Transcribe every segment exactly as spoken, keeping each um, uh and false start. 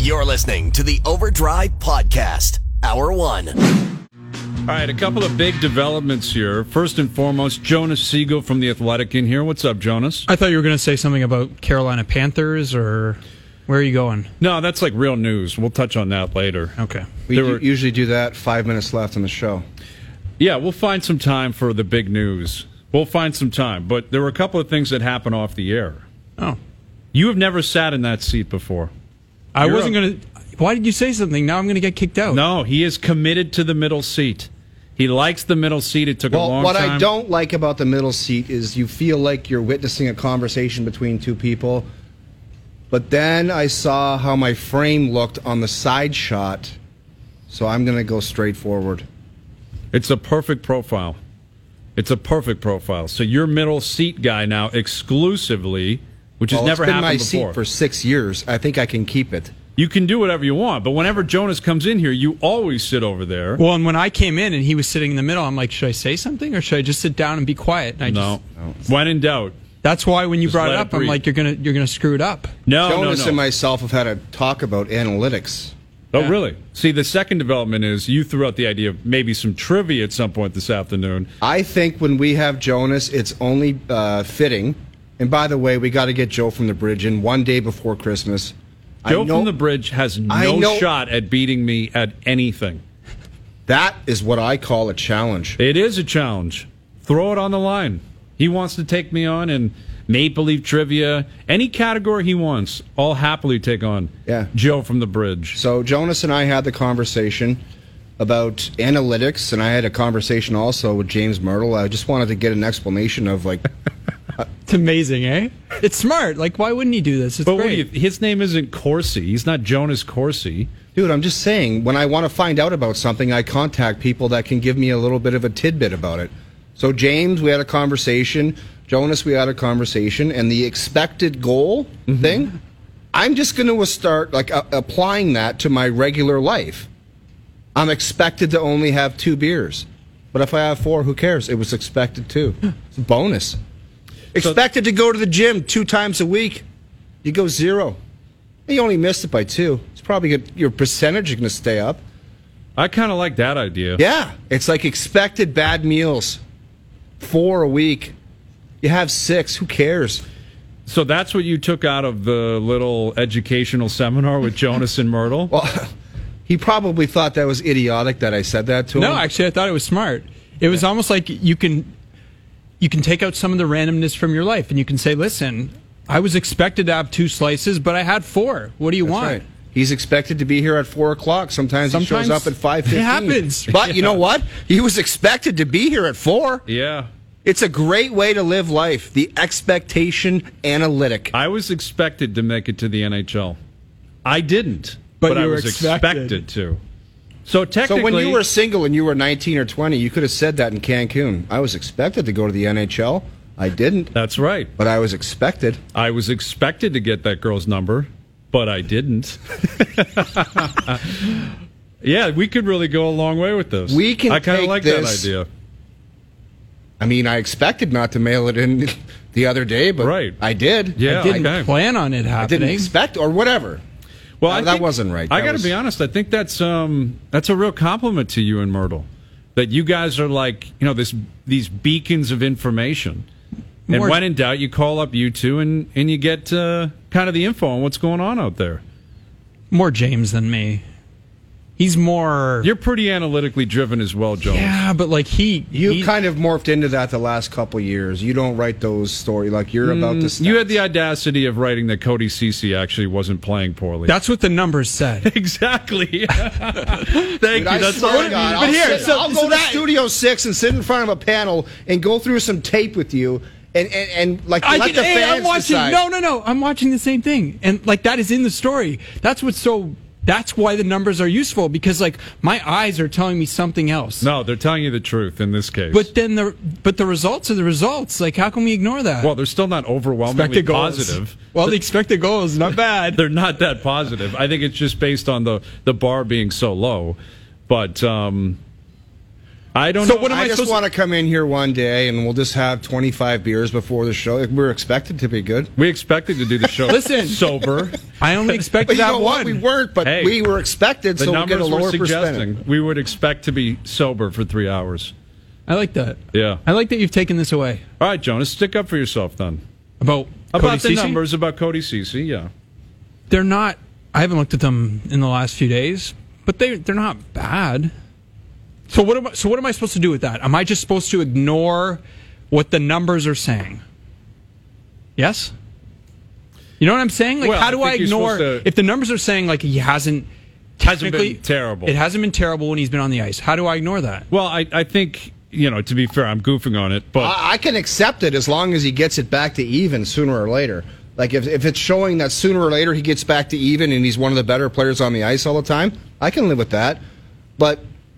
You're listening to the Overdrive Podcast, Hour One. All right, a couple of big developments here. First and foremost, Jonas Siegel from The Athletic in here. What's up, Jonas? I thought you were going to say something about Carolina Panthers, or where are you going? No, that's like real news. We'll touch on that later. Okay. We There were- usually do that five minutes left on the show. Yeah, we'll find some time for the big news. We'll find some time. But there were a couple of things that happened off the air. Oh. You have never sat in that seat before. I You're wasn't a- going to... Why did you say something? Now I'm going to get kicked out. No, he is committed to the middle seat. He likes the middle seat. It took a Well, long what time. I don't like about the middle seat is you feel like you're witnessing a conversation between two people. But then I saw how my frame looked on the side shot, so I'm going to go straight forward. It's a perfect profile. It's a perfect profile. So you're middle seat guy now exclusively, which has Well, never it's been happened my before. seat for six years. I think I can keep it. You can do whatever you want, but whenever Jonas comes in here, you always sit over there. Well, and when I came in and he was sitting in the middle, I'm like, should I say something or should I just sit down and be quiet? And I No. just, When in doubt. that's why when you Just brought let it it up, I'm breathe. like, you're gonna you're gonna screw it up. No, Jonas no, no. and myself have had a talk about analytics. Oh, Yeah. really? See, the second development is you threw out the idea of maybe some trivia at some point this afternoon. I think when we have Jonas, it's only uh, fitting. And by the way, we got to get Joe from the Bridge in one day before Christmas. Joe I know- from the Bridge has I no know- shot at beating me at anything. That is what I call a challenge. It is a challenge. Throw it on the line. He wants to take me on in Maple Leaf trivia, any category he wants. I'll happily take on Yeah. Joe from the Bridge. So Jonas and I had the conversation about analytics, and I had a conversation also with James Myrtle. I just wanted to get an explanation of like, It's amazing, eh? It's smart. Like, why wouldn't he do this? It's But what do great. you, his name isn't Corsi. He's not Jonas Corsi. dude, I'm just saying, when I want to find out about something, I contact people that can give me a little bit of a tidbit about it. So James, we had a conversation. Jonas, we had a conversation, and the expected goal thing, I'm just going to start like uh, applying that to my regular life. I'm expected to only have two beers, but if I have four, who cares? It was expected to. It's a bonus. Expected to go to the gym two times a week. You go zero. You only missed it by two. It's probably good. Your percentage is going to stay up. I kind of like that idea. Yeah, it's like expected bad meals. Four a week. You have six. Who cares? So that's what you took out of the little educational seminar with Jonas and Myrtle? Well, he probably thought that was idiotic that I said that to him. No, actually, I thought it was smart. It was almost like you can you can take out some of the randomness from your life, and you can say, "Listen, I was expected to have two slices, but I had four. What do you That's want?" right. He's expected to be here at four o'clock. Sometimes, he Sometimes shows up at five fifteen. it happens. But you know what? He was expected to be here at four. Yeah. It's a great way to live life. The expectation analytic. I was expected to make it to the N H L. I didn't, But but, I you were was expected. expected to. So technically, So when you were single and you were nineteen or twenty, you could have said that in Cancun. I was expected to go to the N H L. I didn't, that's right. but I was expected. I was expected to get that girl's number, but I didn't. Yeah, we could really go a long way with this. We can I kind of take like this- that idea. I mean, I expected not to mail it in the other day, but Right. I did. Yeah, I didn't okay. plan on it I didn't happening. expect or whatever. Well, No, I that think- wasn't right. I That got to was- be honest. I think that's um that's a real compliment to you and Myrtle, that you guys are like you know this these beacons of information. And More- when in doubt, you call up you two and and you get uh, kind of the info on what's going on out there. More James than me. He's more. You're pretty analytically driven as well, Jones. Yeah, but like he. You he, kind of morphed into that the last couple years. You don't write those stories like you're about to. You had the audacity of writing that Cody Ceci actually wasn't playing poorly. That's what the numbers said. exactly. Thank Dude, you. I That's swear all to I God, needed. I'll, But here, sit- so- I'll so go that- to Studio Six and sit in front of a panel and go through some tape with you and and, and like I let did, the hey, fans I'm watching. decide. No, no, no. I'm watching the same thing, and like that is in the story. That's what's so. That's why the numbers are useful because like my eyes are telling me something else. No, they're telling you the truth in this case. But then the but the results are the results. Like how can we ignore that? well, they're still not overwhelmingly expected goals. positive. Well, the expected goals not bad. They're not that positive. I think it's just based on the, the bar being so low. But um, I don't So know. what am I I just supposed want to come in here one day and we'll just have twenty-five beers before the show. We're expected to be good. we expected to do the show Listen. sober. I only But expected you that know what? one. We weren't, but Hey, we were expected, The so we'll get a numbers were lower percentage. suggesting we would expect to be sober for three hours. I like that. Yeah. I like that you've taken this away. All right, Jonas, stick up for yourself then. About About Cody the Ceci? numbers about Cody Ceci, yeah. They're not. I haven't looked at them in the last few days, but they they're not bad. So what am I, so what am I supposed to do with that? Am I just supposed to ignore what the numbers are saying? Yes. You know what I'm saying? Like, Well, how do I I, think you're ignore supposed to- if the numbers are saying like he hasn't Hasn't been technically- terrible. It hasn't been terrible when he's been on the ice. How do I ignore that? Well, I, I think, you know, to be fair, I'm goofing on it, but I, I can accept it as long as he gets it back to even sooner or later. Like if if it's showing that sooner or later he gets back to even and he's one of the better players on the ice all the time, I can live with that. But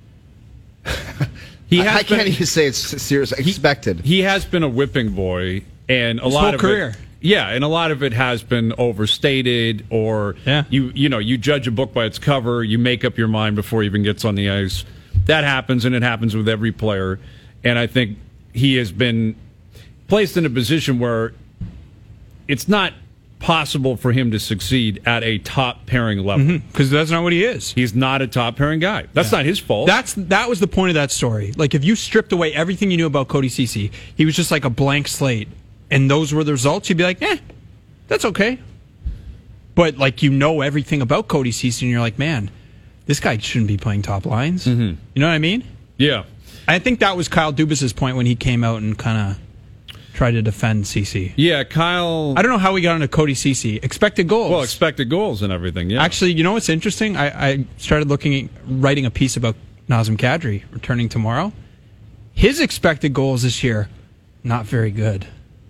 he I, has I can't been- even say it's serious. Expected. he has been a whipping boy, and a His lot whole of career. it, yeah, and a lot of it has been overstated, or Yeah. you you know you judge a book by its cover, you make up your mind before he even gets on the ice. That happens, and it happens with every player. And I think he has been placed in a position where it's not possible for him to succeed at a top pairing level. Because that's not what he is. He's not a top pairing guy. That's not his fault. That's that was the point of that story. Like if you stripped away everything you knew about Cody Ceci, he was just like a blank slate, and those were the results. You'd be like, eh, that's okay. But like you know everything about Cody Ceci, and you're like, man, this guy shouldn't be playing top lines. Mm-hmm. You know what I mean? yeah. I think that was Kyle Dubas's point when he came out and kind of tried to defend Ceci. Yeah, Kyle. I don't know how we got into Cody Ceci. Expected goals. Well, expected goals and everything, yeah. Actually, you know what's interesting? I, I started looking at writing a piece about Nazem Kadri returning tomorrow. His expected goals this year, not very good.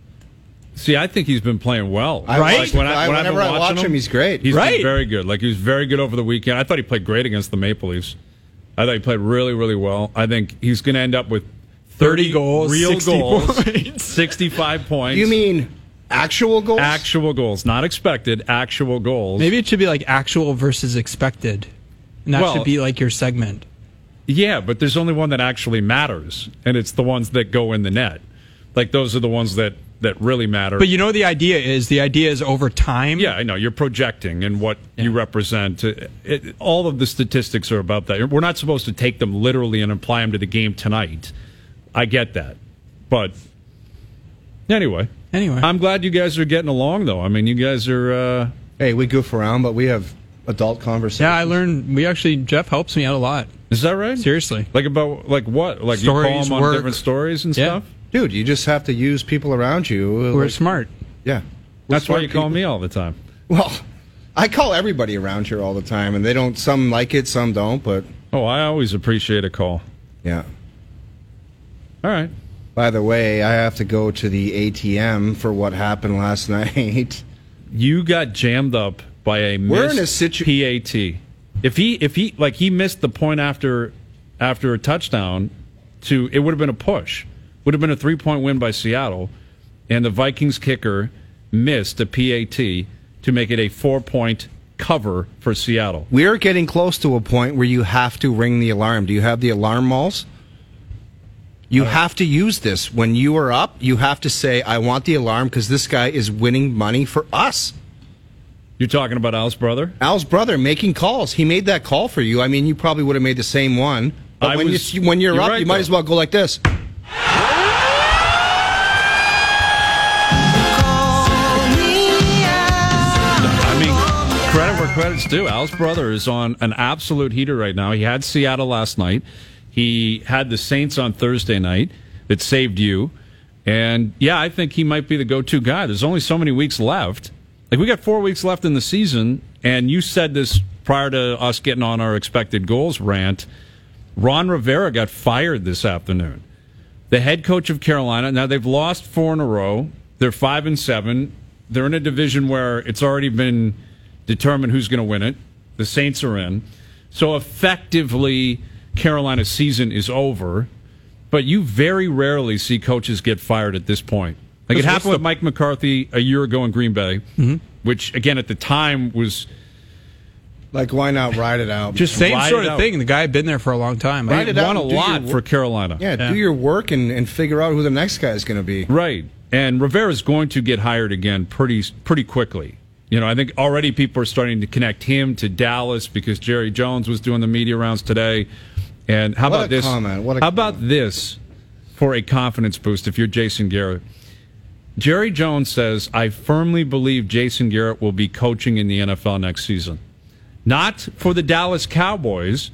See, I think he's been playing well. I Right? watched- when I, I- when I've been whenever I watching watch him, he's great. He's Right. been very good. Like, he was very good over the weekend. I thought he played great against the Maple Leafs. I thought he played really, really well. I think he's going to end up with thirty goals, real sixty goals, points. sixty-five points. You mean actual goals? actual goals, not expected, actual goals. Maybe it should be like actual versus expected. And that Well- should be like your segment. Yeah, but there's only one that actually matters, and it's the ones that go in the net. Like, those are the ones that, that really matter. But you know, the idea is the idea is over time. Yeah, I know. You're projecting and what you represent. It, it, all of the statistics are about that. We're not supposed to take them literally and apply them to the game tonight. I get that. But anyway. Anyway. I'm glad you guys are getting along, though. I mean, you guys are... Uh, Hey, we goof around, but we have adult conversations. Yeah, I learned. We actually Jeff helps me out a lot. is that right? Seriously. Like about... Like what? Like you call Stories, them on work. different stories and Yeah. stuff? Dude, you just have to use people around you. We're like- smart. Yeah. We're That's why smart you call people. me all the time. Well, I call everybody around here all the time, and they don't. Some like it, some don't. But Oh, I always appreciate a call. yeah. All right. By the way, I have to go to the A T M for what happened last night. You got jammed up by a We're in missed a situ- P A T. If he if he like he missed the point after after a touchdown, to it would have been a push. Would have been a three point win by Seattle, and the Vikings kicker missed a P A T to make it a four point cover for Seattle. We're getting close to a point where you have to ring the alarm. Do you have the alarm malls? You have to use this. When you are up, you have to say, I want the alarm because this guy is winning money for us. You're talking about Al's brother? Al's brother making calls. He made that call for you. I mean, you probably would have made the same one. But I when, was- you, when you're, you're up, right, you might though. as well go like this. I mean, credit where credit's due. Al's brother is on an absolute heater right now. He had Seattle last night. He had the Saints on Thursday night that saved you. And, yeah, I think he might be the go-to guy. There's only so many weeks left. Like, we got four weeks left in the season, and you said this prior to us getting on our expected goals rant. Ron Rivera got fired this afternoon. The head coach of Carolina, now they've lost four in a row. They're five and seven. They're in a division where it's already been determined who's going to win it. The Saints are in. So effectively, Carolina's season is over. But you very rarely see coaches get fired at this point. Like it What's happened the- with Mike McCarthy a year ago in Green Bay, Mm-hmm. which, again, at the time was Like, why not ride it out? just Same ride sort it of out. thing. The guy had been there for a long time. Ride They it out won a and do your lot work. for Carolina. yeah, Yeah. do your work and, and figure out who the next guy is going to be. Right. And Rivera's going to get hired again pretty pretty quickly. You know, I think already people are starting to connect him to Dallas because Jerry Jones was doing the media rounds today. And how What about a this? comment. What a how about comment. this for a confidence boost if you're Jason Garrett? Jerry Jones says, I firmly believe Jason Garrett will be coaching in the N F L next season. Not for the Dallas Cowboys.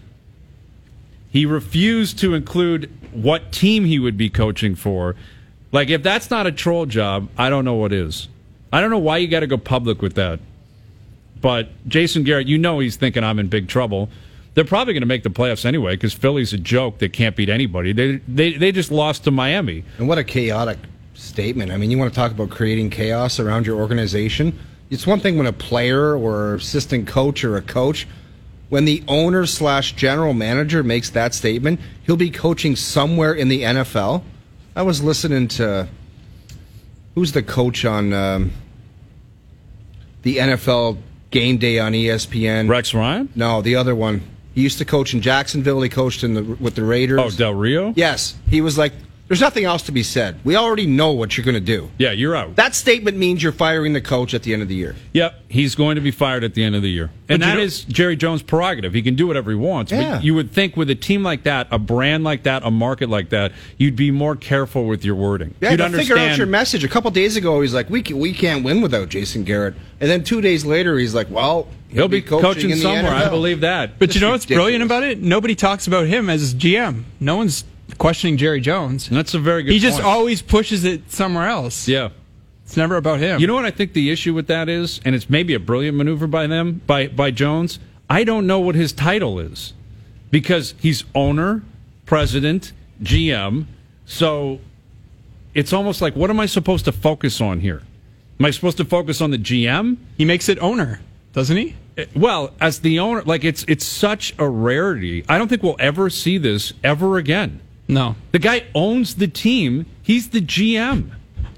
He refused to include what team he would be coaching for. Like, if that's not a troll job, I don't know what is. I don't know why you got to go public with that. But Jason Garrett, you know he's thinking I'm in big trouble. They're probably going to make the playoffs anyway because Philly's a joke that can't beat anybody. They, they they just lost to Miami. And what a chaotic statement. I mean, you want to talk about creating chaos around your organization? It's one thing when a player or assistant coach or a coach, when the owner slash general manager makes that statement, he'll be coaching somewhere in the N F L. I was listening to, who's the coach on um, the N F L Game Day on E S P N? Rex Ryan? No, the other one. He used to coach in Jacksonville. He coached in the with the Raiders. Oh, Del Rio? Yes. He was like, there's nothing else to be said. We already know what you're going to do. Yeah, you're out. That statement means you're firing the coach at the end of the year. Yep, he's going to be fired at the end of the year. And But you that know- is Jerry Jones' prerogative. He can do whatever he wants. Yeah. But you would think with a team like that, a brand like that, a market like that, you'd be more careful with your wording. Yeah, you'd to understand. figure out your message. A couple days ago, he's like, we, can, we can't win without Jason Garrett. And then two days later, he's like, well, He'll be coaching, in the somewhere. N F L. I believe that. But you know what's ridiculous. brilliant about it? Nobody talks about him as G M. No one's questioning Jerry Jones. And that's a very good He just point. always pushes it somewhere else. Yeah. It's never about him. You know what I think the issue with that is? And it's maybe a brilliant maneuver by them, by, by Jones. I don't know what his title is. Because he's owner, president, G M. So it's almost like, what am I supposed to focus on here? Am I supposed to focus on the G M? he makes it owner, doesn't he? Well, as the owner, like it's it's such a rarity. I don't think we'll ever see this ever again. No. The guy owns the team. He's the G M.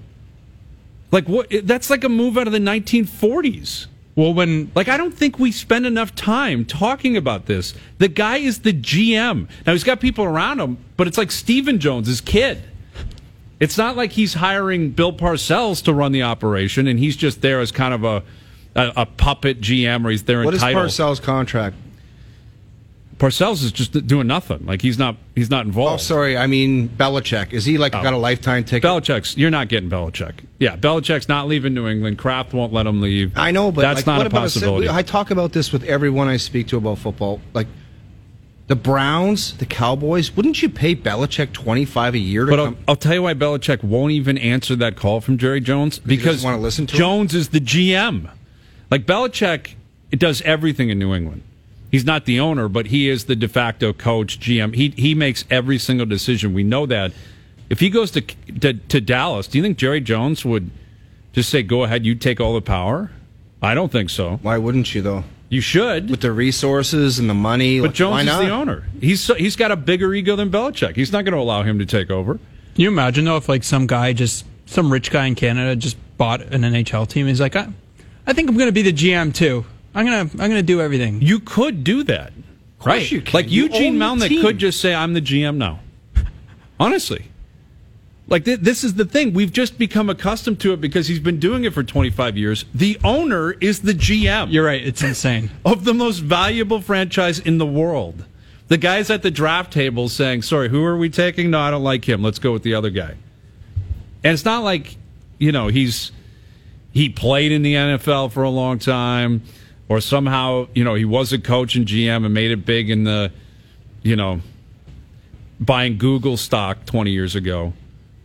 Like what? That's like a move out of the nineteen forties. Well, when Like I don't think we spend enough time talking about this. The guy is the G M. Now he's got people around him, but it's like Stephen Jones, his kid. It's not like he's hiring Bill Parcells to run the operation, and he's just there as kind of a a, a puppet G M, or he's there in What is title. Parcells' contract? Parcells is just doing nothing. Like he's not he's not Oh, involved. sorry. I mean, Belichick. Is he like Oh. got a lifetime ticket? Belichick's you're not getting Belichick. Yeah, Belichick's not leaving New England. Kraft won't let him leave. I know, but that's like, not what a about possibility. I talk about this with everyone I speak to about football. Like the Browns, the Cowboys. Wouldn't you pay Belichick twenty five a year to But I'll, come? I'll tell you why Belichick won't even answer that call from Jerry Jones because doesn't wanna listen to him? Jones is the G M. Like Belichick, it does everything in New England. He's not the owner, but he is the de facto coach, G M. He he makes every single decision. We know that. If he goes to to, to Dallas, do you think Jerry Jones would just say, "Go ahead, you take all the power"? I don't think so. Why wouldn't you though? You should. With the resources and the money. But like, Jones why is not? the owner. He's so, he's got a bigger ego than Belichick. He's not going to allow him to take over. Can you imagine though if like some guy just some rich guy in Canada just bought an N H L team? He's like, I, I think I'm going to be the G M too. I'm gonna I'm gonna do everything. You could do that, course you can. Like You Eugene own the Melnick team. could just say, "I'm the G M now." Honestly, like th- this is the thing. We've just become accustomed to it because he's been doing it for twenty-five years. The owner is the G M. You're right. It's insane. Of the most valuable franchise in the world. The guy's at the draft table saying, sorry, who are we taking? No, I don't like him. Let's go with the other guy. And it's not like, you know, he's he played in the N F L for a long time or somehow, you know, he was a coach and G M and made it big in the, you know, buying Google stock twenty years ago.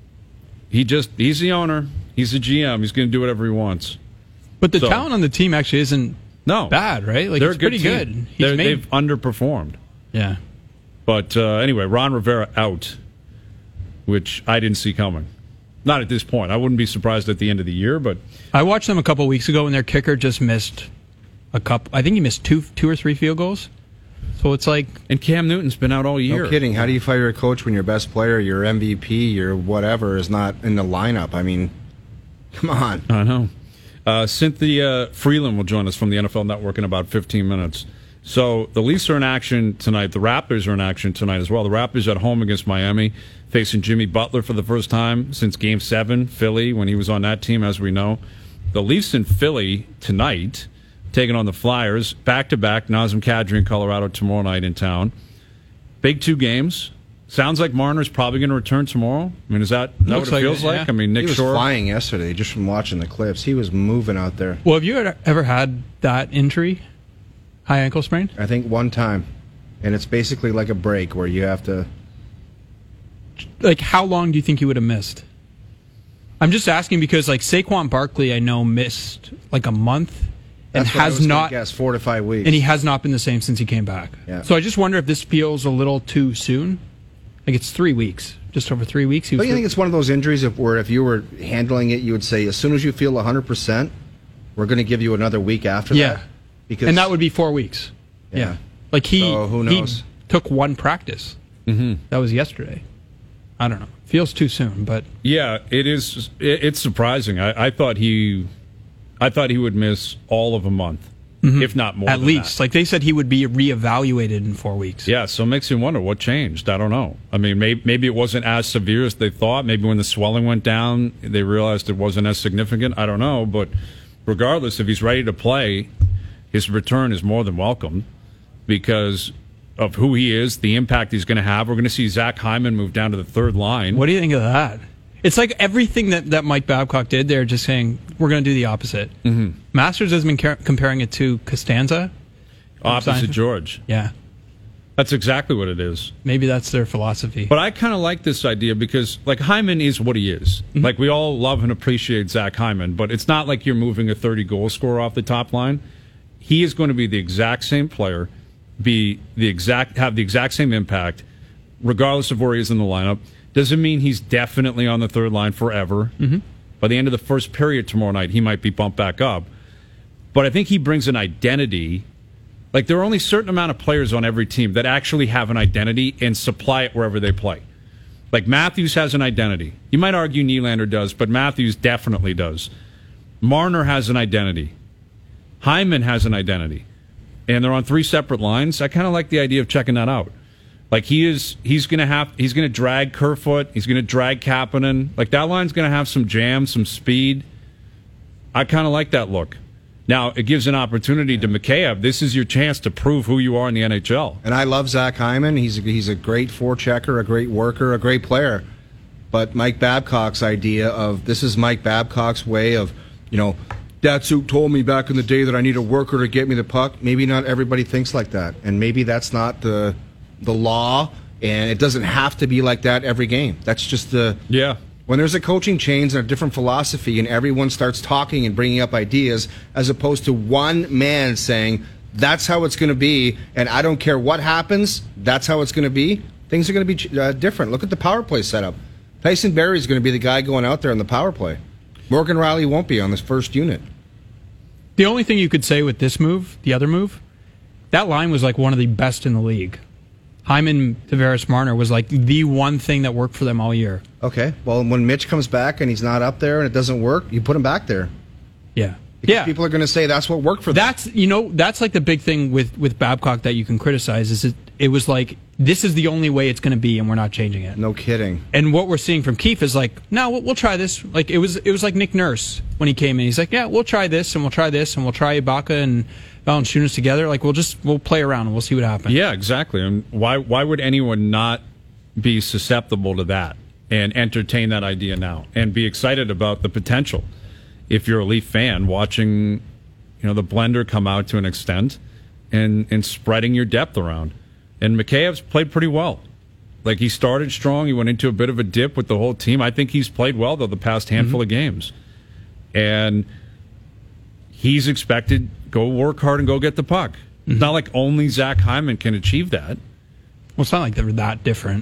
He just, he's the owner. He's the G M. He's going to do whatever he wants. But the So- talent on the team actually isn't No. bad, right? Like They're it's a good pretty team. good. He's They're- made, They've underperformed. yeah. But uh, anyway, Ron Rivera out, which I didn't see coming. Not at this point. I wouldn't be surprised at the end of the year, but I watched them a couple weeks ago, and their kicker just missed a couple. I think he missed two, two or three field goals. So it's like, and Cam Newton's been out all year. No kidding. How do you fire a coach when your best player, your M V P, your whatever, is not in the lineup? I mean, come on. I know. Uh, Cynthia Freeland will join us from the N F L Network in about fifteen minutes. So the Leafs are in action tonight. The Raptors are in action tonight as well. The Raptors at home against Miami, facing Jimmy Butler for the first time since Game seven, Philly, when he was on that team, as we know. the Leafs in Philly tonight, taking on the Flyers, back-to-back, Nazem Kadri in Colorado tomorrow night in town. Big two games. Sounds like Marner's probably going to return tomorrow. I mean, is that, is that what it like feels it, like? yeah. I mean, Nick He was Shore. flying yesterday, just from watching the clips. He was moving out there. Well, have you ever had that injury? High ankle sprain? I think one time. And it's basically like a break where you have to... Like, how long do you think you would have missed? I'm just asking because, like, Saquon Barkley, I know, missed like a month and That's what I has was gonna not... guess, four to five weeks. And he has not been the same since he came back. Yeah. So I just wonder if this feels a little too soon. Like, it's three weeks. Just over three weeks. He was Don't you think it's one of those injuries of where if you were handling it, you would say, as soon as you feel one hundred percent, we're going to give you another week after Yeah. that? Because, And that would be four weeks. Yeah. Yeah. Like, he, So, who knows? he took one practice. Mm-hmm. That was yesterday. I don't know. Feels too soon, but... Yeah, it is. It, it's surprising. I, I thought he, I thought he would miss all of a month, if not more. At than least. that. Like, they said he would be reevaluated in four weeks. Yeah, so it makes you wonder what changed. I don't know. I mean, maybe, maybe it wasn't as severe as they thought. Maybe when the swelling went down, they realized it wasn't as significant. I don't know. But regardless, if he's ready to play, his return is more than welcome because of who he is, the impact he's going to have. We're going to see Zach Hyman move down to the third line. What do you think of that? It's like everything that, that Mike Babcock did, they're just saying, we're going to do the opposite. Mm-hmm. Masters has been car- comparing it to Costanza. Opposite George. Yeah. That's exactly what it is. Maybe that's their philosophy. But I kind of like this idea because, like, Hyman is what he is. Mm-hmm. Like, we all love and appreciate Zach Hyman, but it's not like you're moving a thirty-goal scorer off the top line. He is going to be the exact same player, be the exact have the exact same impact, regardless of where he is in the lineup. Doesn't mean he's definitely on the third line forever. Mm-hmm. By the end of the first period tomorrow night, he might be bumped back up. But I think he brings an identity. Like, there are only a certain amount of players on every team that actually have an identity and supply it wherever they play. Like, Matthews has an identity. You might argue Nylander does, but Matthews definitely does. Marner has an identity. Hyman has an identity. And they're on three separate lines. I kind of like the idea of checking that out. Like, he is, he's going to have, he's going to drag Kerfoot. He's going to drag Kapanen. Like, that line's going to have some jam, some speed. I kind of like that look. Now, it gives an opportunity to Mikheyev. This is your chance to prove who you are in the N H L. And I love Zach Hyman. He's a, he's a great forechecker, a great worker, a great player. But Mike Babcock's idea of this is Mike Babcock's way of, you know, Datsuk told me back in the day that I need a worker to get me the puck. Maybe not everybody thinks like that. And maybe that's not the the law. And it doesn't have to be like that every game. That's just the... Yeah. When there's a coaching change and a different philosophy and everyone starts talking and bringing up ideas as opposed to one man saying, that's how it's going to be, and I don't care what happens, that's how it's going to be, things are going to be uh, different. Look at the power play setup. Tyson Barrie is going to be the guy going out there on the power play. Morgan Riley won't be on this first unit. The only thing you could say with this move, the other move, that line was like one of the best in the league. Hyman, Tavares, Marner was like the one thing that worked for them all year. Okay, well, when Mitch comes back and he's not up there and it doesn't work, you put him back there. Yeah. Because yeah. people are going to say that's what worked for them. That's, you know, that's like the big thing with, with Babcock that you can criticize is it, it was like, this is the only way it's going to be and we're not changing it. No kidding. And what we're seeing from Keefe is like, no, we'll, we'll try this. Like, it was it was like Nick Nurse when he came in. He's like, yeah, we'll try this and we'll try this and we'll try Ibaka and Valanciunas together. Like, we'll just, we'll play around and we'll see what happens. Yeah, exactly. And why, why would anyone not be susceptible to that and entertain that idea now and be excited about the potential? If you're a Leaf fan, watching, you know, the blender come out to an extent and, and spreading your depth around. And Mikheyev's played pretty well. Like, he started strong. He went into a bit of a dip with the whole team. I think he's played well, though, the past handful mm-hmm. of games. And he's expected go work hard and go get the puck. Mm-hmm. It's not like only Zach Hyman can achieve that. Well, it's not like they're that different.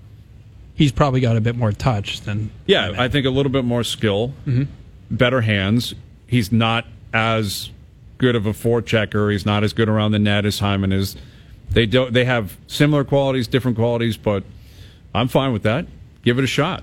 He's probably got a bit more touch than... Yeah, Hyman. I think a little bit more skill, mm-hmm. better hands. He's not as good of a forechecker. He's not as good around the net as Hyman is. They don't. They have similar qualities, different qualities, but I'm fine with that. Give it a shot.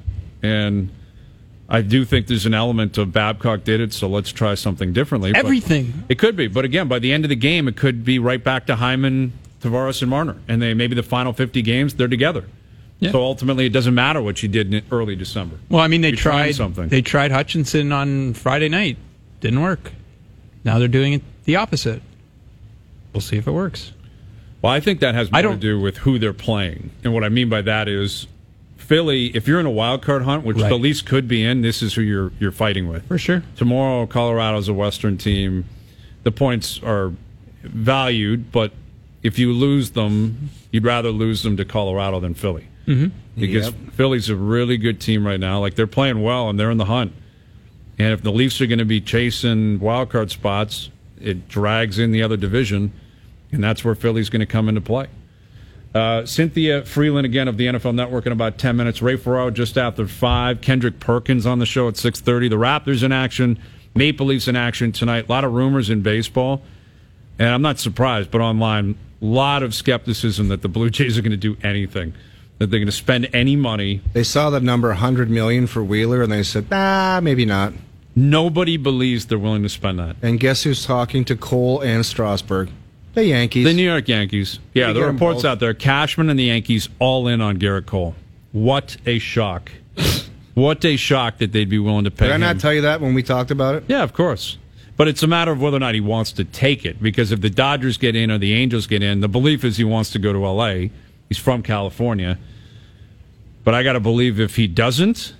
And I do think there's an element of Babcock did it, so let's try something differently. Everything. It could be. But again, by the end of the game, it could be right back to Hyman, Tavares, and Marner. And they maybe the final fifty games, they're together. Yeah. So ultimately, it doesn't matter what you did in early December. Well, I mean, they You're tried something. They tried Hutchinson on Friday night. Didn't work. Now they're doing it the opposite. We'll see if it works. Well, I think that has more I to don't- do with who they're playing. And what I mean by that is Philly, if you're in a wild card hunt, which Right. the Leafs could be in, this is who you're you're fighting with. For sure. Tomorrow, Colorado's a Western team. The points are valued, but if you lose them, you'd rather lose them to Colorado than Philly. Mm-hmm. Because Yep. Philly's a really good team right now. Like, they're playing well, and they're in the hunt. And if the Leafs are going to be chasing wild card spots, it drags in the other division, and that's where Philly's going to come into play. Uh, Cynthia Freeland, again, of the N F L Network in about ten minutes. Ray Ferraro just after five. Kendrick Perkins on the show at six thirty. The Raptors in action. Maple Leafs in action tonight. A lot of rumors in baseball. And I'm not surprised, but online, a lot of skepticism that the Blue Jays are going to do anything, that they're going to spend any money. They saw the number one hundred million dollars for Wheeler, and they said, ah, maybe not. Nobody believes they're willing to spend that. And guess who's talking to Cole and Strasburg? The Yankees. The New York Yankees. Yeah, They the get 'em reports both. out there. Cashman and the Yankees all in on Garrett Cole. What a shock. What a shock that they'd be willing to pay Did I him. not tell you that when we talked about it? Yeah, of course. But it's a matter of whether or not he wants to take it. Because if the Dodgers get in or the Angels get in, the belief is he wants to go to L A. He's from California. But I got to believe if he doesn't,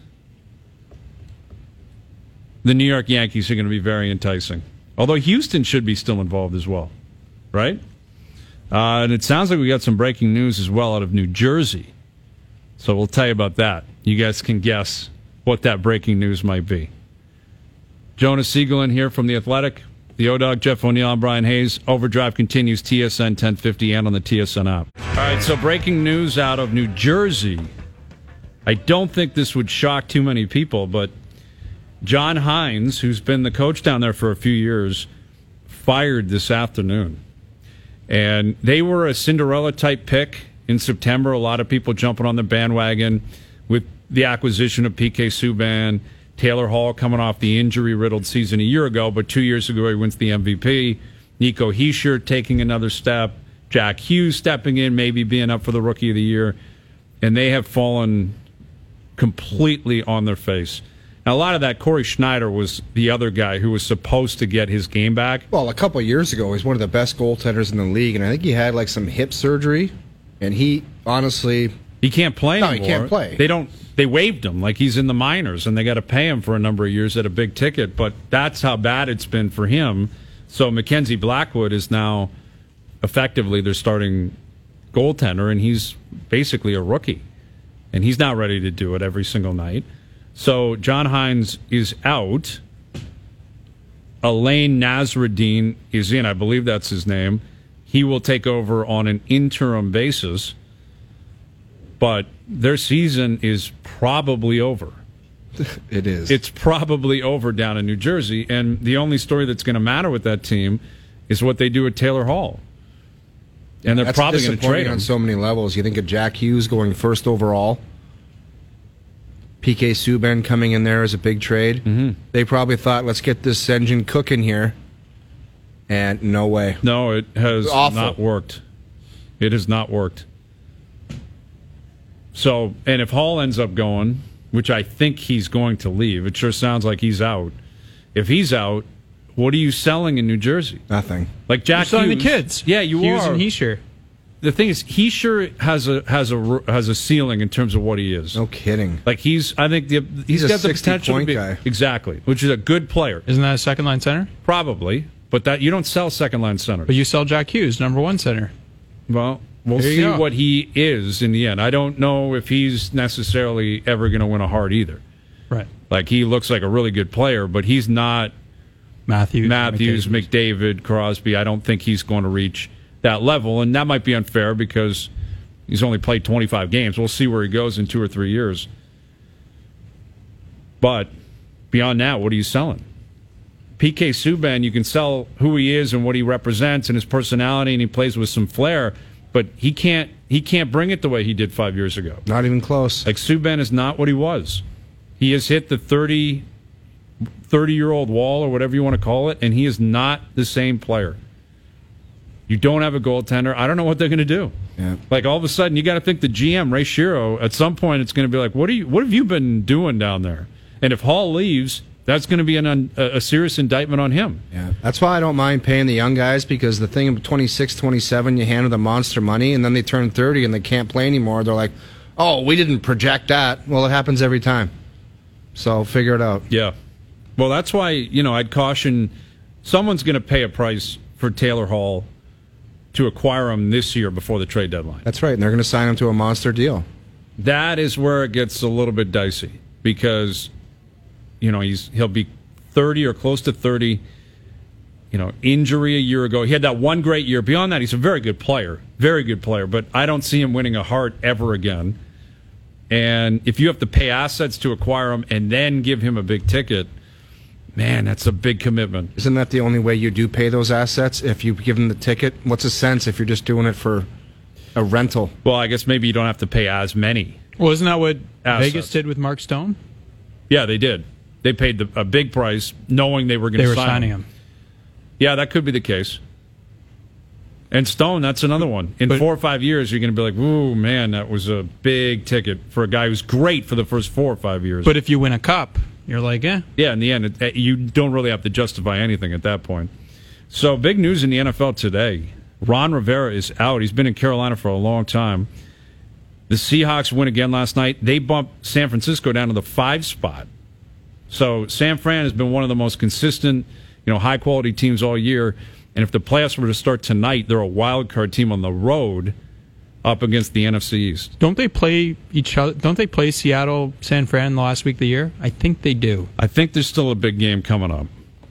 the New York Yankees are going to be very enticing. Although Houston should be still involved as well. Right? Uh, and it sounds like we got some breaking news as well out of New Jersey. So we'll tell you about that. You guys can guess what that breaking news might be. Jonas Siegel in here from The Athletic. The O-Dog, Jeff O'Neill, I'm Brian Hayes. Overdrive continues, T S N ten fifty and on the T S N app. All right, so breaking news out of New Jersey. I don't think this would shock too many people, but John Hines, who's been the coach down there for a few years, fired this afternoon. And they were a Cinderella-type pick in September. A lot of people jumping on the bandwagon with the acquisition of P K Subban, Taylor Hall coming off the injury-riddled season a year ago, but two years ago he wins the M V P. Nico Hischier taking another step. Jack Hughes stepping in, maybe being up for the Rookie of the Year. And they have fallen completely on their face. Now, a lot of that, Corey Schneider was the other guy who was supposed to get his game back. Well, a couple of years ago, he was one of the best goaltenders in the league, and I think he had like some hip surgery, and he honestly... He can't play No, anymore. he can't play. They don't. They waived him like he's in the minors, and they got to pay him for a number of years at a big ticket. But that's how bad it's been for him. So Mackenzie Blackwood is now effectively their starting goaltender, and he's basically a rookie, and he's not ready to do it every single night. So John Hines is out. Elaine Nasruddin is in. I believe that's his name. He will take over on an interim basis. But their season is probably over. It is. It's probably over down in New Jersey. And the only story that's going to matter with that team is what they do at Taylor Hall. And they're That's probably going to disappointing trade him. on so many levels. You think of Jack Hughes going first overall. P K Subban coming in there as a big trade. Mm-hmm. They probably thought, let's get this engine cooking here. And no way. No, it has Awful. not worked. It has not worked. So, and if Hall ends up going, which I think he's going to leave, it sure sounds like he's out. If he's out, what are you selling in New Jersey? Nothing. Like Jack You're selling Hughes. the kids. Yeah, you Hughes are. and Hischier. The thing is, he sure has a has a has a ceiling in terms of what he is. No kidding. Like he's, I think the, he's He's a got the sixty potential to point be guy. exactly, which is a good player, Isn't that a second line center? probably. But that you don't sell second line center. But you sell Jack Hughes, number one center. Well, we'll There you see go. what he is in the end. I don't know if he's necessarily ever going to win a Hart either. Right. Like he looks like a really good player, but he's not Matthews. Matthews, McDavid. McDavid, Crosby. I don't think he's going to reach that level, and that might be unfair because he's only played twenty-five games. We'll see where he goes in two or three years. But beyond that, what are you selling? P K Subban, you can sell who he is and what he represents and his personality, and he plays with some flair, but he can't he can't bring it the way he did five years ago. Not even close. Like Subban is not what he was. He has hit the thirty, thirty-year-old wall or whatever you want to call it, and he is not the same player. You don't have a goaltender. I don't know what they're going to do. Yeah. Like all of a sudden, you got to think the G M Ray Shero. At some point, it's going to be like, what are you? What have you been doing down there? And if Hall leaves, That's going to be an un, a, a serious indictment on him. Yeah, that's why I don't mind paying the young guys, because the thing of twenty-six, twenty-seven, you hand them the monster money, and then they turn thirty and they can't play anymore. They're like, oh, we didn't project that. Well, it happens every time. So figure it out. Yeah. Well, that's why, you know, I'd caution someone's going to pay a price for Taylor Hall to acquire him this year before the trade deadline. That's right, and they're going to sign him to a monster deal. That is where it gets a little bit dicey because, you know, he's he'll be thirty or close to thirty. You know, injury a year ago. He had that one great year. Beyond that, he's a very good player. Very good player. But I don't see him winning a Hart ever again. And if you have to pay assets to acquire him and then give him a big ticket, man, that's a big commitment. Isn't that the only way you do pay those assets? If you give them the ticket, what's the sense if you're just doing it for a rental? Well, I guess maybe you don't have to pay as many. Well, isn't that what assets. Vegas did with Mark Stone? Yeah, they did. They paid the, a big price knowing they were going to sign They were signing him. him. Yeah, that could be the case. And Stone, that's another one. In but, four or five years, you're going to be like, ooh, man, that was a big ticket for a guy who's great for the first four or five years. But if you win a cup, you're like, eh. Yeah, in the end, it, you don't really have to justify anything at that point. So, big news in the N F L today. Ron Rivera is out. He's been in Carolina for a long time. The Seahawks win again last night. They bumped San Francisco down to the five spot. So, San Fran has been one of the most consistent, you know, high-quality teams all year. And if the playoffs were to start tonight, they're a wild card team on the road up against the N F C East. Don't they play each other? Don't they play Seattle, San Fran the last week of the year? I think they do. I think there's still a big game coming up.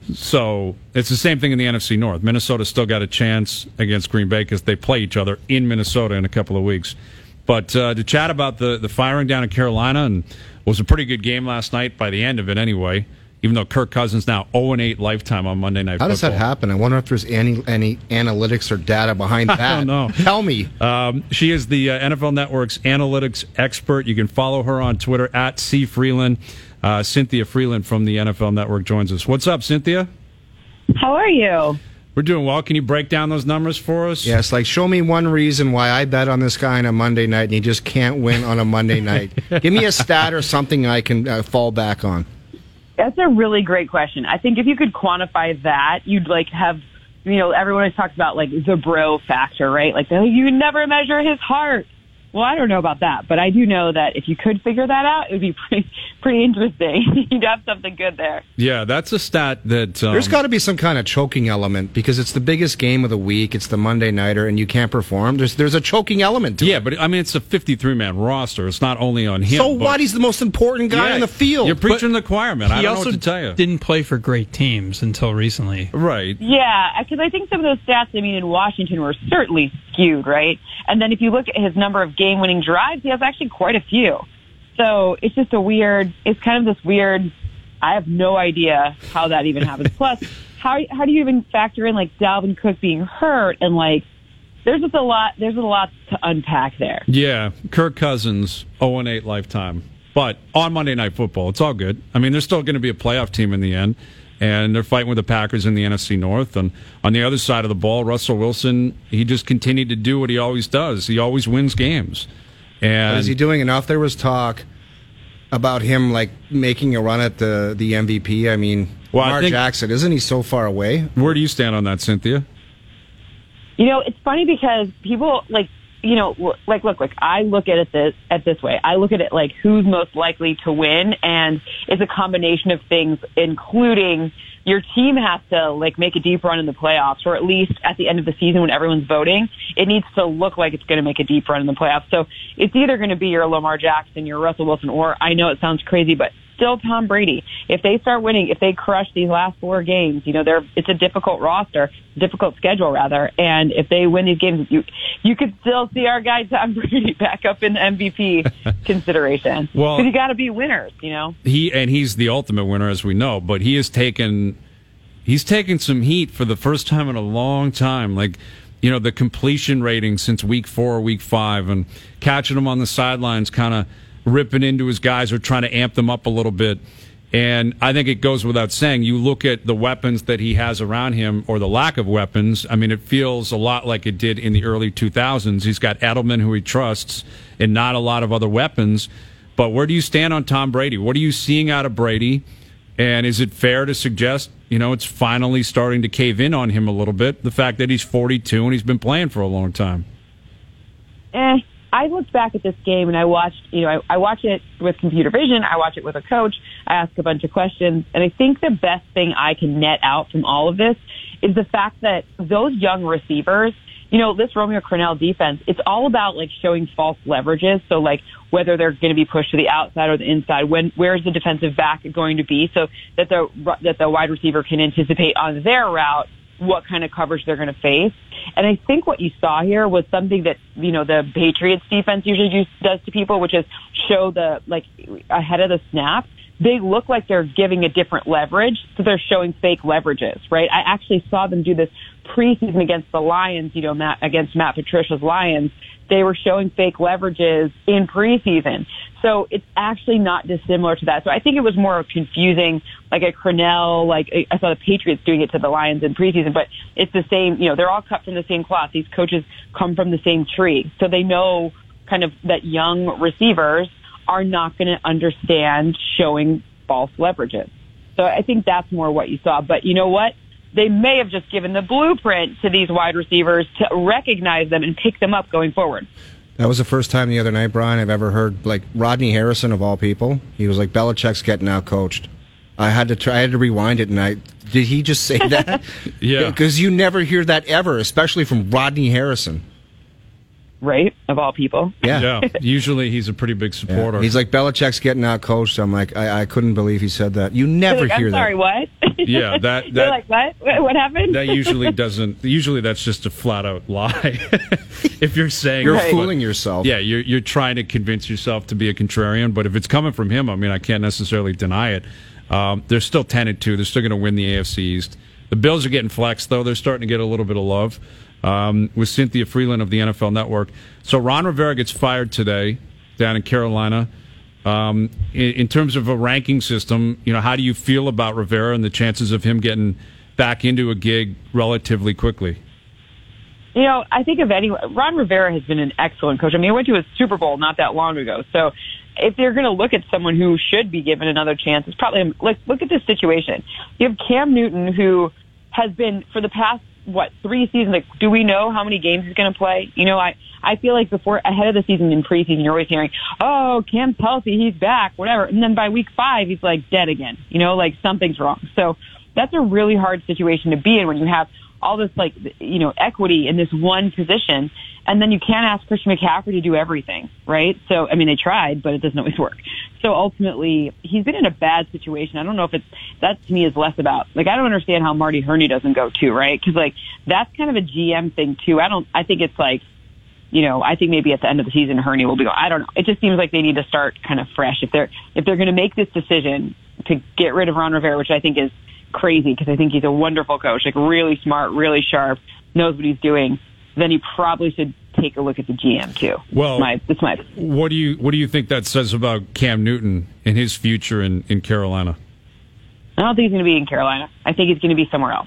So it's the same thing in the N F C North. Minnesota's still got a chance against Green Bay because they play each other in Minnesota in a couple of weeks. But uh, to chat about the, the firing down in Carolina, and it was a pretty good game last night by the end of it anyway, even though Kirk Cousins now oh and eight lifetime on Monday Night How Football. does that happen? I wonder if there's any, any analytics or data behind that. I don't know. Tell me. Um, she is the uh, N F L Network's analytics expert. You can follow her on Twitter at C Freeland. Uh, Cynthia Freeland from the N F L Network joins us. What's up, Cynthia? How are you? We're doing well. Can you break down those numbers for us? Yes, like show me one reason why I bet on this guy on a Monday night and he just can't win on a Monday night. Give me a stat or something I can uh, fall back on. That's a really great question. I think if you could quantify that, you'd like have, you know, everyone always talks about like the bro factor, right? Like, oh, you never measure his heart. Well, I don't know about that, but I do know that if you could figure that out, it would be pretty, pretty interesting. You'd have something good there. Yeah, that's a stat that... Um, There's got to be some kind of choking element because it's the biggest game of the week. It's the Monday nighter, and you can't perform. There's there's a choking element to yeah, it. but I mean, it's a fifty-three man roster. It's not only on him. So what? He's the most important guy Yeah, on the field. You're preaching the choir, man. I He don't know also what to tell you. didn't play for great teams until recently. Right. Yeah, because I think some of those stats, I mean, in Washington were certainly skewed, right? And then if you look at his number of game-winning drives, he has actually quite a few. So it's just a weird, it's kind of this weird, I have no idea how that even happens. Plus, how how do you even factor in, like, Dalvin Cook being hurt? And, like, there's just a lot, there's a lot to unpack there. Yeah, Kirk Cousins, oh and eight lifetime. But on Monday Night Football, it's all good. I mean, they're still going to be a playoff team in the end. And they're fighting with the Packers in the N F C North. And on the other side of the ball, Russell Wilson, he just continued to do what he always does. He always wins games. And But is he doing enough? There was talk about him like making a run at the, the M V P. I mean, Well, I Lamar think- Jackson, isn't he so far away? where do you stand on that, Cynthia? You know, it's funny because people, like, you know, like, look, like, I look at it this, at this way. I look at it like who's most likely to win, and it's a combination of things, including your team has to, like, make a deep run in the playoffs, or at least at the end of the season when everyone's voting, it needs to look like it's going to make a deep run in the playoffs. So it's either going to be your Lamar Jackson, your Russell Wilson, or, I know it sounds crazy, but still Tom Brady. If they start winning, if they crush these last four games, you know, they're, it's a difficult roster, difficult schedule rather, and if they win these games, you you could still see our guy Tom Brady back up in the M V P consideration. Well, because you got to be winners, you know. He and he's the ultimate winner, as we know. But he has taken he's taken some heat for the first time in a long time. Like, you know, the completion rating since week four, week five, and catching him on the sidelines, kind of ripping into his guys or trying to amp them up a little bit. And I think it goes without saying, you look at the weapons that he has around him, or the lack of weapons, I mean, it feels a lot like it did in the early two thousands. He's got Edelman, who he trusts, and not a lot of other weapons. But where do you stand on Tom Brady? What are you seeing out of Brady? And is it fair to suggest, you know, it's finally starting to cave in on him a little bit, the fact that he's forty-two and he's been playing for a long time? Eh, I looked back at this game and I watched, you know, I, I watch it with computer vision. I watch it with a coach. I ask a bunch of questions. And I think the best thing I can net out from all of this is the fact that those young receivers, you know, this Romeo Crennel defense, it's all about like showing false leverages. So like whether they're going to be pushed to the outside or the inside, when, where's the defensive back going to be so that the, that the wide receiver can anticipate on their route what kind of coverage they're going to face. And I think what you saw here was something that, you know, the Patriots defense usually do, does to people, which is show the, like, ahead of the snap. They look like they're giving a different leverage, so they're showing fake leverages, right? I actually saw them do this preseason against the Lions, you know, Matt, against Matt Patricia's Lions. They were showing fake leverages in preseason. So it's actually not dissimilar to that. So I think it was more confusing, like a Crennel, like I saw the Patriots doing it to the Lions in preseason, but it's the same, you know, they're all cut from the same cloth. These coaches come from the same tree. So they know kind of that young receivers are not going to understand showing false leverages. So I think that's more what you saw. But you know what? They may have just given the blueprint to these wide receivers to recognize them and pick them up going forward. That was the first time the other night, Brian, I've ever heard, like, Rodney Harrison, of all people. He was like, Belichick's getting out-coached. I had to try, I had to rewind it, and I, did he just say that? Yeah. Because you never hear that ever, especially from Rodney Harrison. Right? Of all people. Yeah. Yeah. Usually he's a pretty big supporter. Yeah. He's like, Belichick's getting out-coached. I'm like, I, I couldn't believe he said that. You never like, hear I'm sorry, that. what? Yeah, that, They're that like, what? What what happened? that usually doesn't. Usually, that's just a flat out lie. If you're saying You're Right. fooling yourself. yeah, you're you're trying to convince yourself to be a contrarian. But if it's coming from him, I mean, I can't necessarily deny it. Um, they're still ten and two. They're still going to win the A F C East. The Bills are getting flexed, though. They're starting to get a little bit of love um, with Cynthia Freeland of the N F L Network. So Ron Rivera gets fired today down in Carolina. Um, in, in terms of a ranking system, you know, how do you feel about Rivera and the chances of him getting back into a gig relatively quickly? You know, I think of any Ron Rivera has been an excellent coach. I mean, he went to a Super Bowl not that long ago. So if they're going to look at someone who should be given another chance, it's probably him. Like, look at this situation. You have Cam Newton, who has been for the past what three seasons. Like, do we know how many games he's going to play? You know, I I feel like before ahead of the season in preseason, you're always hearing, "Oh, Cam's healthy, he's back, whatever," and then by week five, he's like dead again. You know, like something's wrong. So that's a really hard situation to be in when you have all this, like, you know, equity in this one position, and then you can't ask Christian McCaffrey to do everything, right? So, I mean, they tried, but it doesn't always work. So ultimately, he's been in a bad situation. I don't know if it's, that to me is less about, like, I don't understand how Marty Herney doesn't go too, right? Because, like, that's kind of a G M thing too. I don't, I think it's like, you know, I think maybe at the end of the season, Herney will be going, I don't know. It just seems like they need to start kind of fresh. If they're, if they're going to make this decision to get rid of Ron Rivera, which I think is crazy because I think he's a wonderful coach, like really smart, really sharp, knows what he's doing, then he probably should take a look at the G M too. Well, that's my, that's my what do you what do you think that says about Cam Newton and his future in, in Carolina? I don't think he's going to be in Carolina. I think he's going to be somewhere else.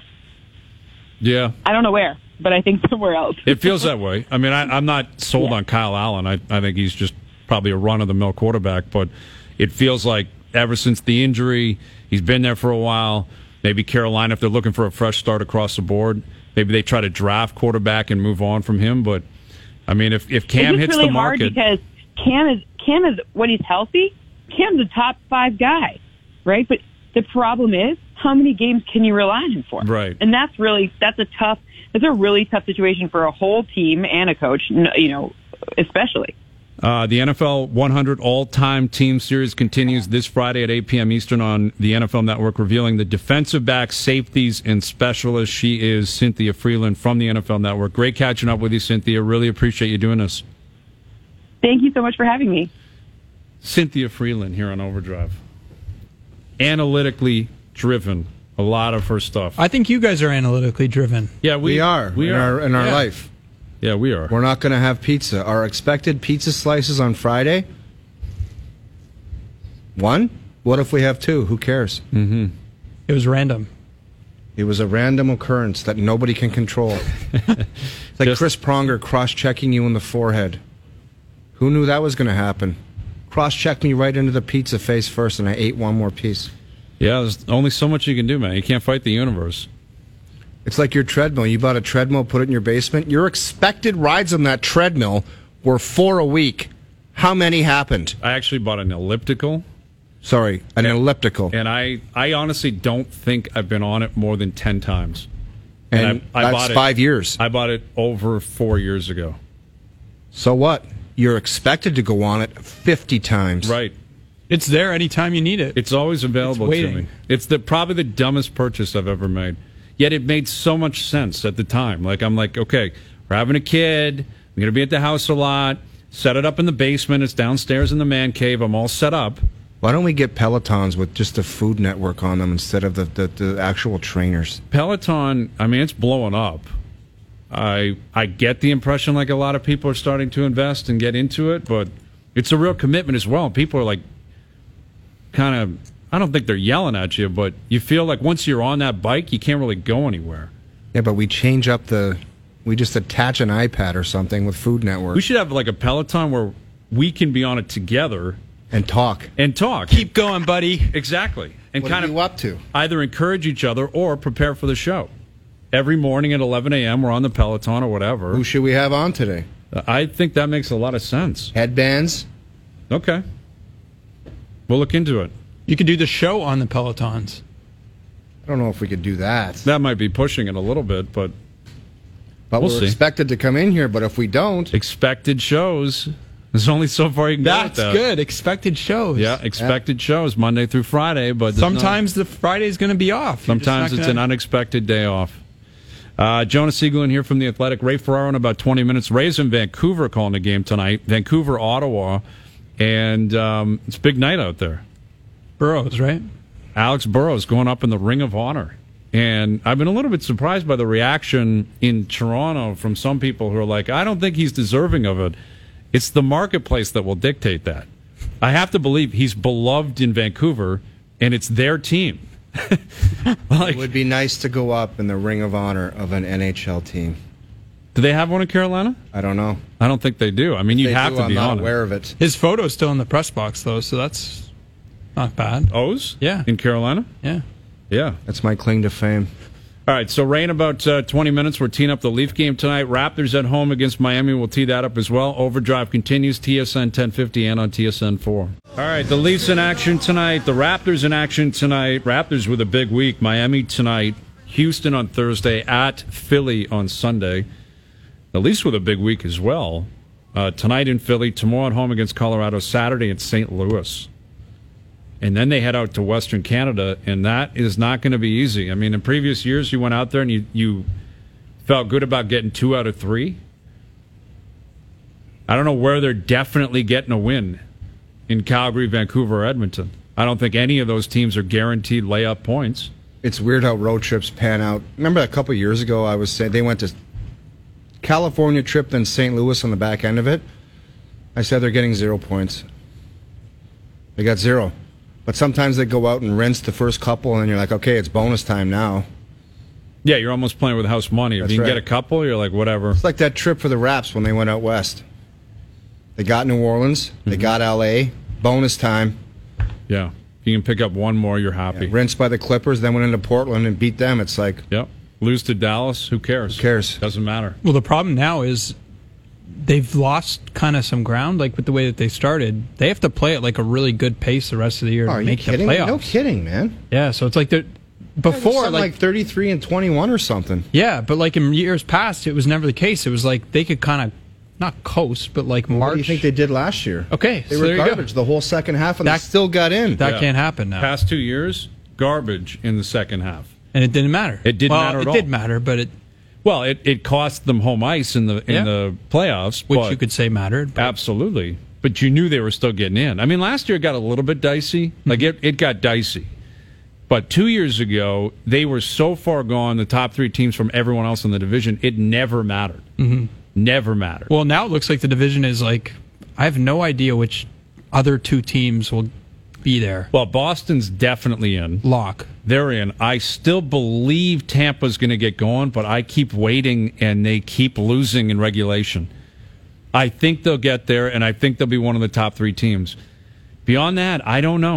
Yeah, I don't know where, but I think somewhere else. it feels that way. I mean, I, I'm not sold Yeah. on Kyle Allen. I, I think he's just probably a run-of-the-mill quarterback, but it feels like ever since the injury, he's been there for a while. Maybe Carolina, if they're looking for a fresh start across the board, maybe they try to draft quarterback and move on from him. But, I mean, if, if Cam it's hits really the market... hard because Cam is, Cam is, when he's healthy, Cam's a top five guy, right? But the problem is, how many games can you rely on him for? Right. And that's really, that's a tough, that's a really tough situation for a whole team and a coach, you know, especially. Uh, the N F L one hundred All-Time Team Series continues this Friday at eight p.m. Eastern on the N F L Network, revealing the defensive backs, safeties, and specialists. She is Cynthia Freeland from the N F L Network. Great catching up with you, Cynthia. Really appreciate you doing this. Thank you so much for having me. Cynthia Freeland here on Overdrive. Analytically driven. A lot of her stuff. I think you guys are analytically driven. Yeah, we, We are We in are. our in our Yeah. life. Yeah, we are. We're not going to have pizza. Our expected pizza slices on Friday. One. What if we have two? Who cares? Mm-hmm. It was random. It was a random occurrence that nobody can control. It's like Just- Chris Pronger cross-checking you in the forehead. Who knew that was going to happen? Cross-checked me right into the pizza face first, and I ate one more piece. Yeah, there's only so much you can do, man. You can't fight the universe. It's like your treadmill. You bought a treadmill, put it in your basement. Your expected rides on that treadmill were four a week. How many happened? I actually bought an elliptical. Sorry, an and, elliptical. And I, I honestly don't think I've been on it more than ten times. And, and I, I that's bought it, five years. I bought it over four years ago. So what? You're expected to go on it fifty times. Right. It's there anytime you need it. It's always available It's to waiting. me. It's the probably the dumbest purchase I've ever made. Yet it made so much sense at the time. Like, I'm like, okay, we're having a kid. I'm going to be at the house a lot. Set it up in the basement. It's downstairs in the man cave. I'm all set up. Why don't we get Pelotons with just the Food Network on them instead of the, the, the actual trainers? Peloton, I mean, it's blowing up. I I get the impression like a lot of people are starting to invest and get into it, but it's a real commitment as well. People are like kind of, I don't think they're yelling at you, but you feel like once you're on that bike, you can't really go anywhere. Yeah, but we change up the, we just attach an iPad or something with Food Network. We should have like a Peloton where we can be on it together and talk. and talk. Keep going, buddy. Exactly. And What kind are of you up to? either encourage each other or prepare for the show. Every morning at eleven a.m., we're on the Peloton or whatever. Who should we have on today? I think that makes a lot of sense. Headbands? Okay. We'll look into it. You could do the show on the Pelotons. I don't know if we could do that. That might be pushing it a little bit, but But we'll we're see. expected to come in here, but if we don't, expected shows. There's only so far you can go with That's that. good. Expected shows. Yeah, expected shows Monday through Friday, but there's Sometimes the Friday's going to be off. no, You're just sometimes not it's gonna- an unexpected day off. Uh, Jonas Siegelin here from The Athletic. Ray Ferraro in about twenty minutes. Ray's in Vancouver calling the game tonight. Vancouver, Ottawa, and um, it's a big night out there. Burrows, right? Alex Burrows going up in the Ring of Honor. And I've been a little bit surprised by the reaction in Toronto from some people who are like, I don't think he's deserving of it. It's the marketplace that will dictate that. I have to believe he's beloved in Vancouver, and it's their team. Like, it would be nice to go up in the Ring of Honor of an N H L team. do they have one in Carolina? I don't know. I don't think they do. I mean, you They have do, to I'm be not on aware it. of it. His photo's still in the press box, though, so that's not bad. O's? Yeah. In Carolina? Yeah. Yeah. That's my claim to fame. All right, so Ray, in about uh, twenty minutes, we're teeing up the Leaf game tonight. Raptors at home against Miami. We'll tee that up as well. Overdrive continues, T S N ten fifty and on T S N four. All right, the Leafs in action tonight. The Raptors in action tonight. Raptors with a big week. Miami tonight. Houston on Thursday. At Philly on Sunday. The Leafs with a big week as well. Uh, tonight in Philly. Tomorrow at home against Colorado. Saturday at Saint Louis. And then they head out to Western Canada, and that is not going to be easy. I mean, in previous years, you went out there and you, you felt good about getting two out of three. I don't know where they're definitely getting a win in Calgary, Vancouver, or Edmonton. I don't think any of those teams are guaranteed layup points. It's weird how road trips pan out. Remember a couple of years ago, I was saying they went to California trip, then Saint Louis on the back end of it. I said they're getting zero points. They got zero. But sometimes they go out and rinse the first couple, and you're like, okay, it's bonus time now. Yeah, you're almost playing with house money. If That's you can right. get a couple, you're like, whatever. It's like that trip for the Raps when they went out west. They got New Orleans, they Mm-hmm. got L A, bonus time. Yeah. If you can pick up one more, you're happy. Yeah, rinsed by the Clippers, then went into Portland and beat them. It's like, Yep. Lose to Dallas, who cares? Who cares? Doesn't matter. Well, the problem now is they've lost kind of some ground, like with the way that they started. They have to play at like a really good pace the rest of the year oh, to are you make the kidding me? playoffs. No kidding, man. Yeah, so it's like they're before, Something like, like thirty-three and twenty-one or something. yeah, but like in years past, it was never the case. It was like they could kind of not coast, but like march. What do you think they did last year? Okay, They so were there you go. garbage the whole second half, and That- they still got in. That Yeah. can't happen now, Past two years, garbage in the second half. and it didn't matter. It didn't well, matter at it all. did matter, but it, Well, it, it cost them home ice in the in Yeah. the playoffs, which but you could say mattered. But absolutely. But you knew they were still getting in. I mean, last year it got a little bit dicey. Like it, it got dicey. But two years ago, they were so far gone, the top three teams from everyone else in the division, it never mattered. Mm-hmm. Never mattered. well, now it looks like the division is like I have no idea which other two teams will be there. Well, Boston's definitely in. Lock. They're in. I still believe Tampa's going to get going, but I keep waiting, and they keep losing in regulation. I think they'll get there, and I think they'll be one of the top three teams. Beyond that, I don't know.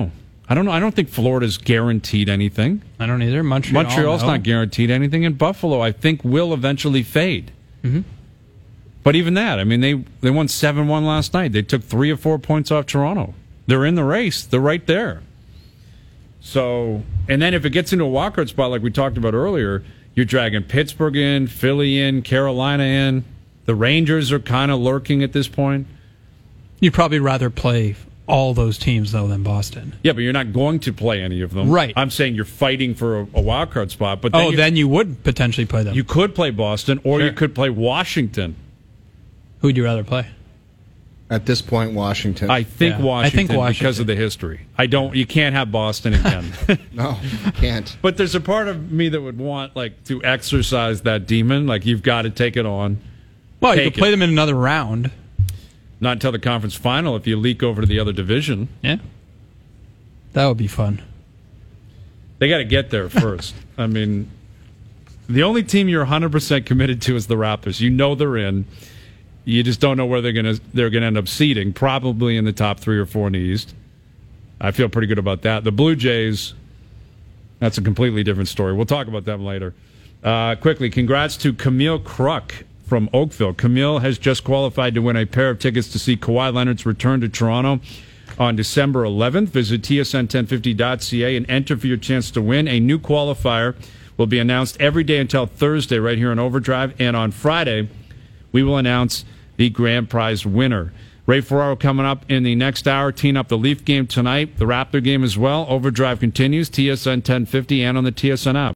I don't know. I don't think Florida's guaranteed anything. I don't either. Montreal, Montreal's no. not guaranteed anything. And Buffalo, I think, will eventually fade. Mm-hmm. But even that, I mean, they, they won seven one last night. They took three or four points off Toronto. They're in the race. They're right there. So, and then if it gets into a wildcard spot like we talked about earlier, you're dragging Pittsburgh in, Philly in, Carolina in. The Rangers are kind of lurking at this point. You'd probably rather play all those teams, though, than Boston. Yeah, but you're not going to play any of them. Right. I'm saying you're fighting for a, a wild card spot. But then oh, you, then you would potentially play them. you could play Boston, or Sure. you could play Washington. Who would you rather play? At this point, Washington. I think Yeah, I Washington think Washington. because of the history. I don't. You can't have Boston again. no, can't. But there's a part of me that would want like to exercise that demon. Like you've got to take it on. Well, you Take could play it. them in another round. Not until the conference final if you leak over to the other division. Yeah. That would be fun. They got to get there first. I mean, the only team you're one hundred percent committed to is the Raptors. You know they're in. You just don't know where they're going to they're going to end up seeding. Probably in the top three or four in the East. I feel pretty good about that. The Blue Jays, that's a completely different story. We'll talk about them later. Uh, quickly, congrats to Camille Kruk from Oakville. Camille has just qualified to win a pair of tickets to see Kawhi Leonard's return to Toronto on December eleventh. Visit T S N ten fifty dot C A and enter for your chance to win. A new qualifier will be announced every day until Thursday right here on Overdrive. And on Friday, we will announce the grand prize winner. Ray Ferraro coming up in the next hour, teeing up the Leaf game tonight, the Raptor game as well. Overdrive continues, T S N ten fifty and on the T S N app.